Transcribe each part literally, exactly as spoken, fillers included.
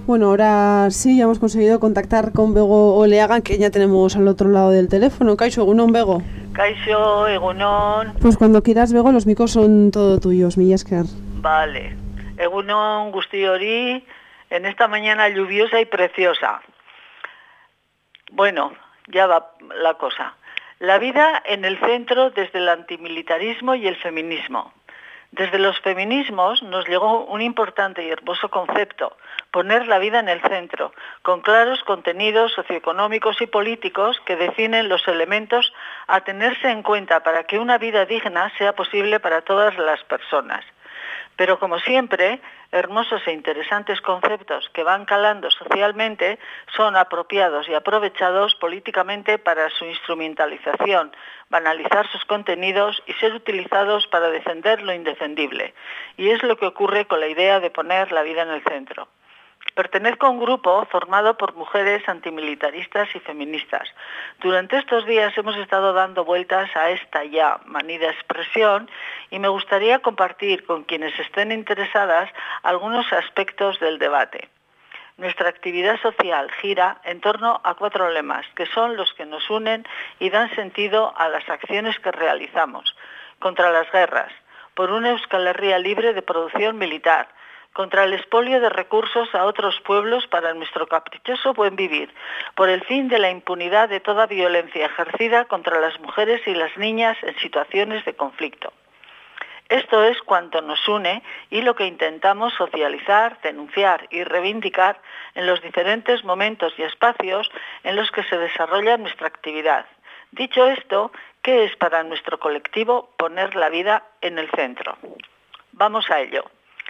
Bueno, ahora sí, ya hemos conseguido contactar con Bego Oleaga, que ya tenemos al otro lado del teléfono. Kaixo, egunon, Bego. Kaixo, egunon. Pues cuando quieras, Bego, los micos son todo tuyos, mila esker. Vale. Egunon guztiori, en esta mañana lluviosa y preciosa. Bueno, ya va la cosa. La vida en el centro desde el antimilitarismo y el feminismo. Desde los feminismos nos llegó un importante y hermoso concepto, poner la vida en el centro, con claros contenidos socioeconómicos y políticos que definen los elementos a tenerse en cuenta para que una vida digna sea posible para todas las personas. Pero como siempre, hermosos e interesantes conceptos que van calando socialmente son apropiados y aprovechados políticamente para su instrumentalización, banalizar sus contenidos y ser utilizados para defender lo indefendible. Y es lo que ocurre con la idea de poner la vida en el centro. Pertenezco a un grupo formado por mujeres antimilitaristas y feministas. Durante estos días hemos estado dando vueltas a esta ya manida expresión y me gustaría compartir con quienes estén interesadas algunos aspectos del debate. Nuestra actividad social gira en torno a cuatro lemas, que son los que nos unen y dan sentido a las acciones que realizamos. Contra las guerras, por una Euskal Herria libre de producción militar, contra el expolio de recursos a otros pueblos para nuestro caprichoso buen vivir, por el fin de la impunidad de toda violencia ejercida contra las mujeres y las niñas en situaciones de conflicto. Esto es cuanto nos une y lo que intentamos socializar, denunciar y reivindicar en los diferentes momentos y espacios en los que se desarrolla nuestra actividad. Dicho esto, ¿qué es para nuestro colectivo poner la vida en el centro? Vamos a ello.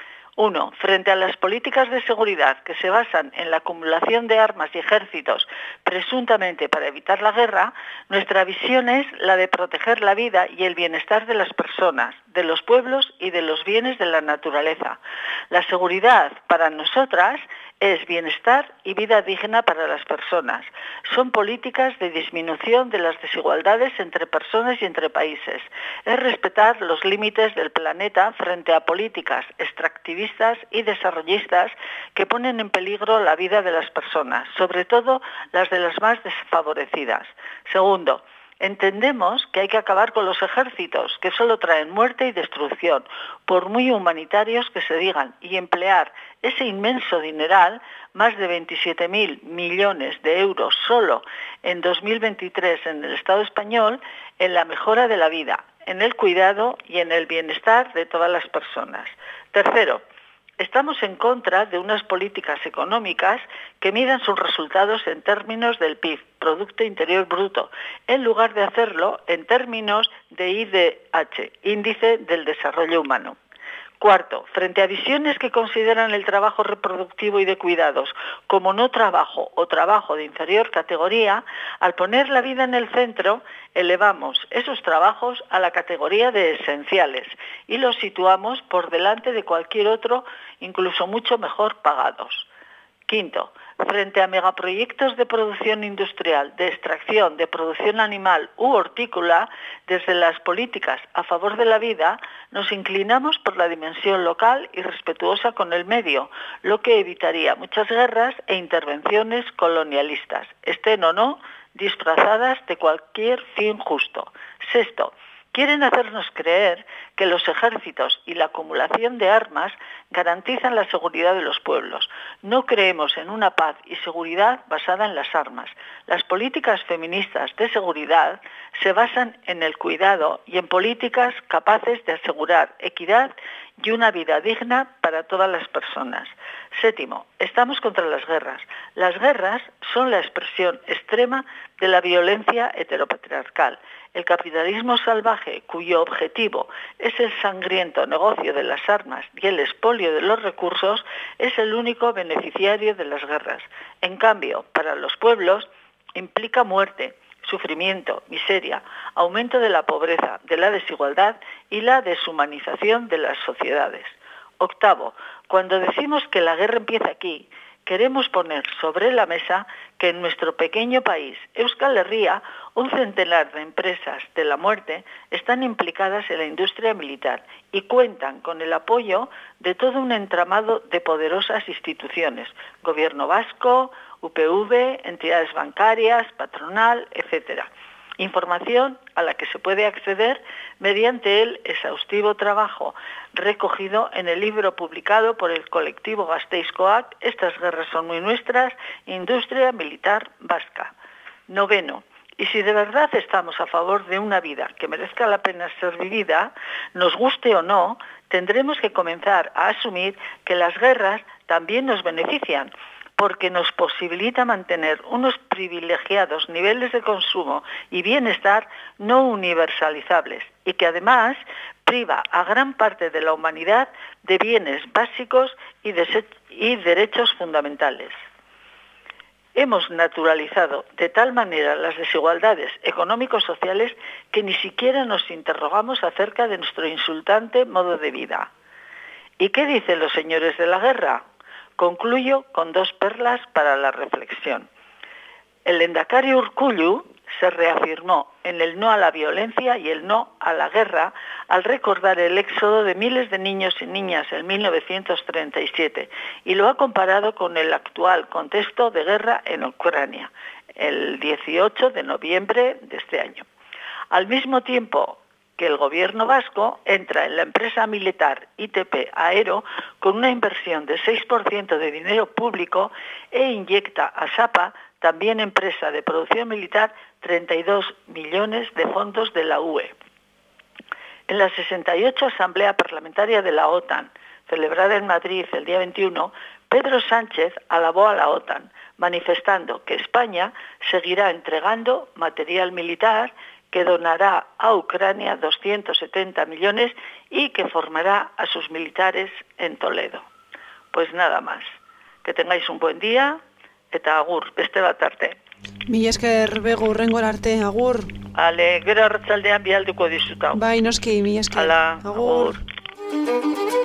Uno, frente a las políticas de seguridad que se basan en la acumulación de armas y ejércitos presuntamente para evitar la guerra, nuestra visión es la de proteger la vida y el bienestar de las personas, de los pueblos y de los bienes de la naturaleza. La seguridad para nosotras es bienestar y vida digna para las personas. Son políticas de disminución de las desigualdades entre personas y entre países. Es respetar los límites del planeta frente a políticas extractivistas y desarrollistas que ponen en peligro la vida de las personas, sobre todo las de las más desfavorecidas. Segundo, entendemos que hay que acabar con los ejércitos, que solo traen muerte y destrucción, por muy humanitarios que se digan, y emplear ese inmenso dineral, más de veintisiete mil millones de euros solo en dos mil veintitrés en el Estado español, en la mejora de la vida, en el cuidado y en el bienestar de todas las personas. Tercero, estamos en contra de unas políticas económicas que midan sus resultados en términos del P I B, Producto Interior Bruto, en lugar de hacerlo en términos de I D H, Índice del Desarrollo Humano. Cuarto, frente a visiones que consideran el trabajo reproductivo y de cuidados como no trabajo o trabajo de inferior categoría, al poner la vida en el centro, elevamos esos trabajos a la categoría de esenciales y los situamos por delante de cualquier otro, incluso mucho mejor pagados. Quinto, frente a megaproyectos de producción industrial, de extracción, de producción animal u hortícola, desde las políticas a favor de la vida, nos inclinamos por la dimensión local y respetuosa con el medio, lo que evitaría muchas guerras e intervenciones colonialistas, estén o no disfrazadas de cualquier fin justo. Sexto, quieren hacernos creer que los ejércitos y la acumulación de armas garantizan la seguridad de los pueblos. No creemos en una paz y seguridad basada en las armas. Las políticas feministas de seguridad se basan en el cuidado y en políticas capaces de asegurar equidad y una vida digna para todas las personas. Séptimo, estamos contra las guerras. Las guerras son la expresión extrema de la violencia heteropatriarcal. El capitalismo salvaje, cuyo objetivo es el sangriento negocio de las armas y el expolio de los recursos, es el único beneficiario de las guerras. En cambio, para los pueblos implica muerte, sufrimiento, miseria, aumento de la pobreza, de la desigualdad y la deshumanización de las sociedades. Octavo, cuando decimos que la guerra empieza aquí, queremos poner sobre la mesa que en nuestro pequeño país, Euskal Herria, un centenar de empresas de la muerte están implicadas en la industria militar y cuentan con el apoyo de todo un entramado de poderosas instituciones, Gobierno vasco, U P V, entidades bancarias, patronal, etcétera. Información a la que se puede acceder mediante el exhaustivo trabajo recogido en el libro publicado por el colectivo Gasteizkoak, Estas guerras son muy nuestras, Industria Militar Vasca. Noveno. Y si de verdad estamos a favor de una vida que merezca la pena ser vivida, nos guste o no, tendremos que comenzar a asumir que las guerras también nos benefician, porque nos posibilita mantener unos privilegiados niveles de consumo y bienestar no universalizables y que además priva a gran parte de la humanidad de bienes básicos y, y derechos fundamentales. Hemos naturalizado de tal manera las desigualdades económico-sociales que ni siquiera nos interrogamos acerca de nuestro insultante modo de vida. ¿Y qué dicen los señores de la guerra? Concluyo con dos perlas para la reflexión. El lehendakari Urkullu se reafirmó en el no a la violencia y el no a la guerra al recordar el éxodo de miles de niños y niñas en mil novecientos treinta y siete y lo ha comparado con el actual contexto de guerra en Ucrania, el dieciocho de noviembre de este año. Al mismo tiempo que el gobierno vasco entra en la empresa militar I T P Aero con una inversión de seis por ciento de dinero público e inyecta a SAPA, también empresa de producción militar, treinta y dos millones de fondos de la U E. En la sesenta y ocho Asamblea Parlamentaria de la OTAN, celebrada en Madrid el día veintiuno, Pedro Sánchez alabó a la OTAN, manifestando que España seguirá entregando material militar que donará a Ucrania doscientos setenta millones y que formará a sus militares en Toledo. Pues nada más. Que tengáis un buen día, eta agur, beste bat arte. Mila esker bego urrengor arte, agur. Ale, gero arratsaldean bialduko dizutau. Bai, noski, mila esker. Hala, agur. agur.